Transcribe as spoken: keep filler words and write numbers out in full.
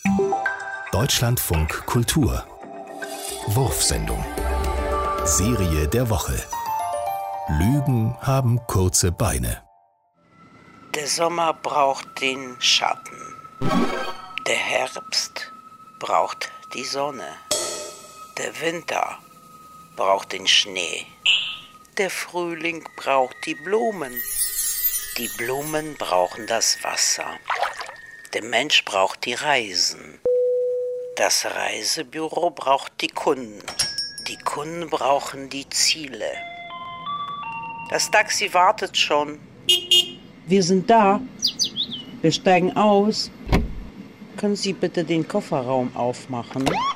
Deutschlandfunk Kultur. Wurfsendung. Serie der Woche. Lügen haben kurze Beine. Der Sommer braucht den Schatten. Der Herbst braucht die Sonne. Der Winter braucht den Schnee. Der Frühling braucht die Blumen. Die Blumen brauchen das Wasser. Der Mensch braucht die Reisen. Das Reisebüro braucht die Kunden. Die Kunden brauchen die Ziele. Das Taxi wartet schon. Wir sind da. Wir steigen aus. Können Sie bitte den Kofferraum aufmachen?